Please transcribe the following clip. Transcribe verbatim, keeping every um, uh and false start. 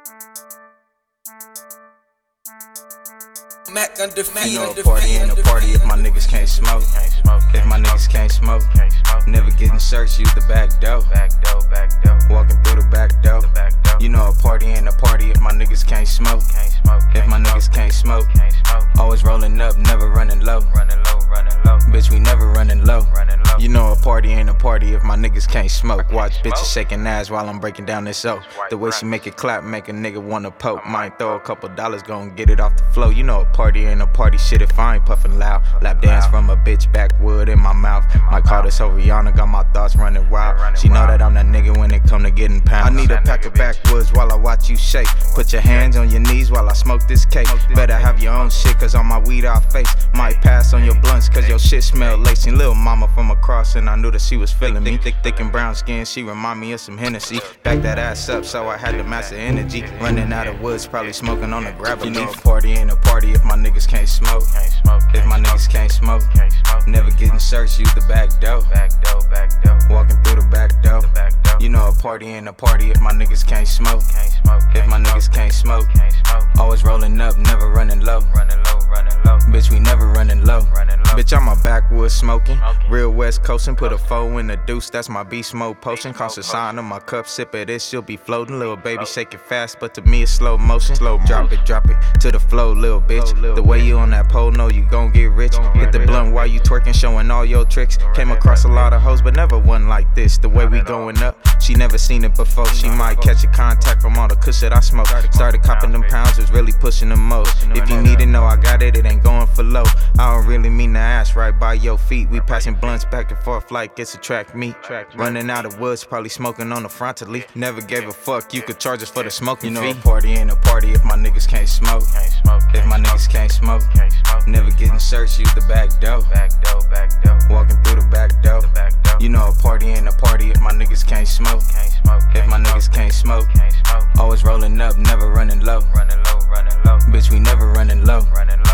Mac undefeated. You know a party ain't a party if my niggas can't smoke. If my niggas can't smoke, never getting searched, use the back door. Walking through the back door. You know a party ain't a party if my niggas can't smoke. If my niggas can't smoke, always rolling up, never running low. Bitch, we never running low. You know a party ain't a party if my niggas can't smoke. Watch bitches shaking ass while I'm breaking down this O. The way she make it clap, make a nigga wanna poke. Might throw a couple dollars, gon' get it off the flow. You know a party ain't a party shit if I ain't puffin' loud. Lap dance from a bitch, backwood in my mouth. Might call this over Rihanna, got my thoughts running wild. She know that I'm that nigga when it come to getting pounds. I need a pack of backwoods while I watch you shake. Put your hands on your knees while I smoke this cake. Better have your own shit, cause on my weed I face. Might pass on your blunts, cause your shit smell lacy. Lil' mama from across and I knew that she was feeling me. Thick, thick and brown skin, she remind me of some Hennessy. Back that ass up, so I had to match the energy. Running out of woods, probably smoking on the grab. You know a party ain't a party if my niggas can't smoke. If my niggas can't smoke, never getting searched, use the back door. Walking through the back door. You know a party ain't a party if my niggas can't smoke. If my niggas can't smoke, always rolling up, never running low. Bitch, we never running low. Bitch, I'm a backwoods smoking, real west coastin'. Put a foe in the deuce, that's my beast mode potion. Constant sign on my cup, sip of this, she'll be floating. Little baby shake it fast, but to me it's slow motion. Slow drop it, drop it to the flow, little bitch. The way you on that pole, know you gon' get rich. Hit the blunt while you twerking, showing all your tricks. Came across a lot of hoes, but never one like this. The way we going up, she never seen it before. She might catch a contact from all the kush that I smoke. Started copping them pounds, was really pushing the most. If you need to know I got it, it ain't going for low. I don't really mean to ask, right by your feet. We passing blunts back and forth like it's a track meet. Running out of woods, probably smoking on the frontally. Never gave a fuck, you could charge us for the smoking fee. You know a party ain't a party if my niggas can't smoke. If my niggas can't smoke, never getting searched, use the back door. Walking through the back door. You know a party ain't a party if my niggas can't smoke. If my niggas can't smoke, always rolling up, never running low. Bitch, we never running low.